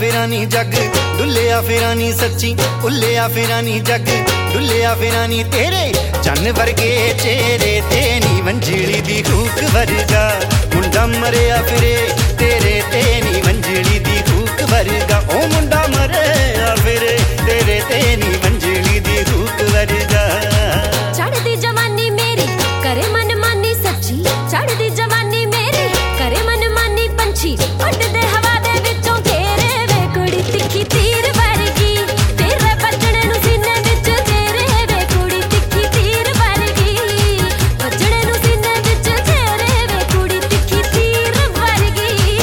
फिरा नी जग डुलिया फिरा नी सच्ची उलिया फिरा नी जग डुलिया फिरा नी तेरे चन्न वर्गे चेहरे ते नी वंजली दी कूक वर्गा मुंडा मरिया फिरे तेरे ते नी वंजली दी कूक वर्गा ओ मुंडा मरिया फिरे तेरे ते नी वंजली दी कूक वर्गा। चढ़दी जवानी मेरी करे मन मानी सच्ची चढ़दी जवानी मेरी करे मन मानी पंछी उड़दे हवा दे विचों घेरे वे कुड़ी तिखी तीर वर्गी तेरे बजणे नू सीने विच घेरे वे कुड़ी तिखी तीर वर्गी बजणे नू सीने विच घेरे वे कुड़ी तिखी तीर वर्गी।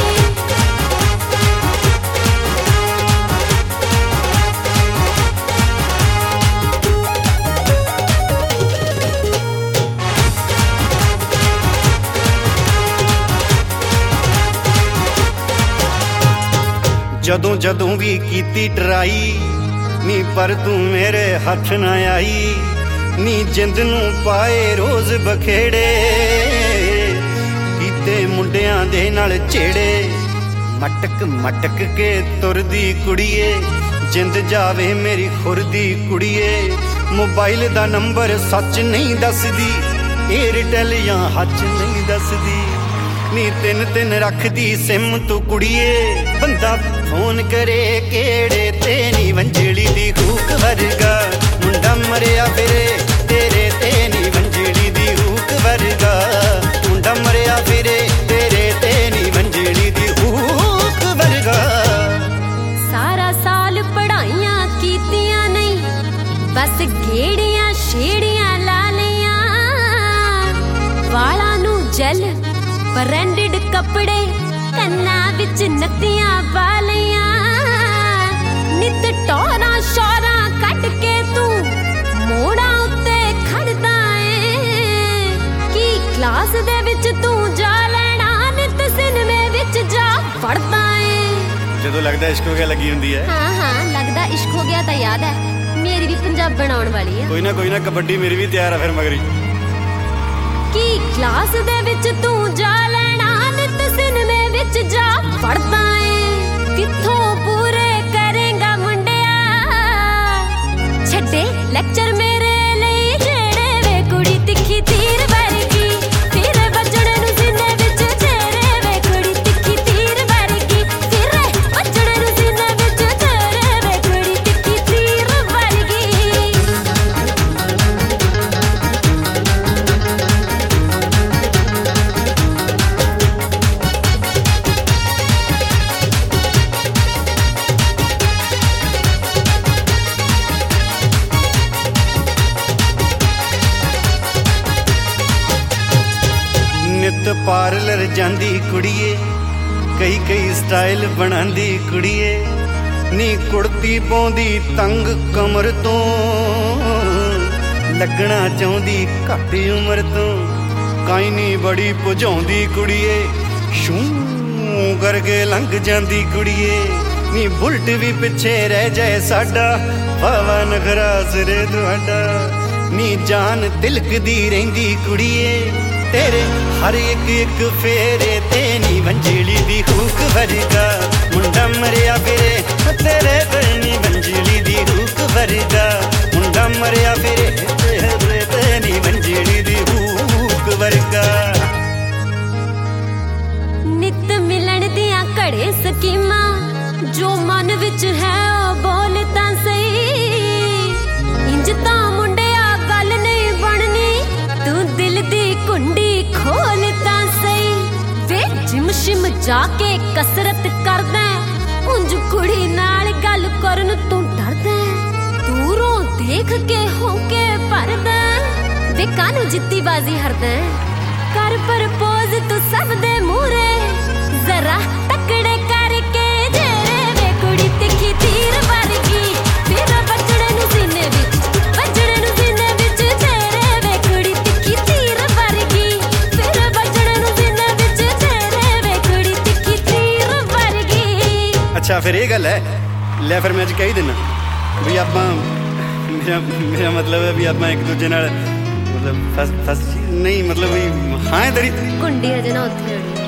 जदों जदों भी कीती ट्राई नी पर तू मेरे हथ ना आई नी जिंद नू पाए रोज बखेड़े कीते मुंडियां दे नाल छेड़े मटक मटक के तुरदी कुड़िए जिंद जावे मेरी खुरदी कुड़िए मोबाइल दा नंबर सच नहीं दसदी एयरटेल या हच नहीं दसदी नी तिन तिन रखदी सिम तू कुड़िए बंदा फोन करे केड़े ते नी वंजली दी कूक वर्गा मुंडा मरिया फिरे तेरे ते नी वंजली दी कूक वर्गा मुंडा मरिया फिरे तेरे ते नी वंजली दी कूक वर्गा। सारा साल पढ़ाइयां कीतियां नहीं बस गेड़ियां छेड़ियां ला लियां वाला नू जल ब्रांडेड कपड़े कन्ना विच नत्तियां वालियां नित टोरा शोरा कट के तू मोड़ा उत्ते खड़दा ए की क्लास दे विच तू जा लेना नित सिनेमे विच जा पढ़दा ए जदों लगदा इश्क हो गया लगी हुंदी है। हाँ हाँ लगदा इश्क हो गया तां याद है मेरी भी पंजाब बनाउण वाली है कोई ना कबड्डी मेरी भी तैयार है फिर मगरी की क्लास दे विच तू जा लेना नित सिनेमे विच जा पढ़दा ए किथों पूरे करेगा मुंडिया छड्डे लेक्चर मेरे लई जेड़े वे कुड़ी तिखी तीर वर्गी फिर बजणे नू सीने विच घेरे वे कुड़ी तिखी तीर वर्गी फिर बजणे नू सीने विच घेरे वे कुड़ी तिखी तीर वर्गी। नित पार्लर जांदी कुड़िए कई कई स्टाइल बनांदी कुड़िए नी कुड़ती पाउंदी तंग कमर तो लगना चाहुंदी घट उमर तो काई नी बड़ी भुजाउंदी कुड़िए शू करके लंघ जांदी कुड़िए नी बुलट भी पिछे रह जाए साडा वावा नखरा सिरे तुहाडा नी जान तिलकदी रहिंदी कुड़िए तेरे हर एक फेरे ते नी वंजली दी कूक वर्गा मुंडा मरिया फिरे तेरे ते नी वंजली दी कूक वर्गा मुंडा मरिया फिरे तेरे ते नी वंजली दी कूक वर्गा। नित मिलन दियां घड़े स्कीमां जो मन विच है ओ बोल तां सही इंज तां मुंडिया गल नहीं बननी तू दिल दी कुंडी खोल तां सही वे जिम शिम जाके कसरत करदा उंज कुड़ी नाल गल करन तू डरदा दूरों देख के होके भरदा वे कानू जित्ती बाजी हरदा कर प्रपोज तू सब दे मूरे जरा तकड़े करके जेरे वे कुड़ी तिखी तीर वर्गी फिर बजणे नू सीने विच जेरे वे कुड़ी तिखी तीर वर्गी फिर बजणे नू सीने विच जेरे वे कुड़ी तिखी तीर वर्गी। अच्छा फिर ये गल है ले फिर मैं अज कही देना भी आपां मेरा मतलब है भी आपां एक दूजे नाल मतलब फस नहीं मतलब हाँ तेरी कुंडी अजे ना उत्थे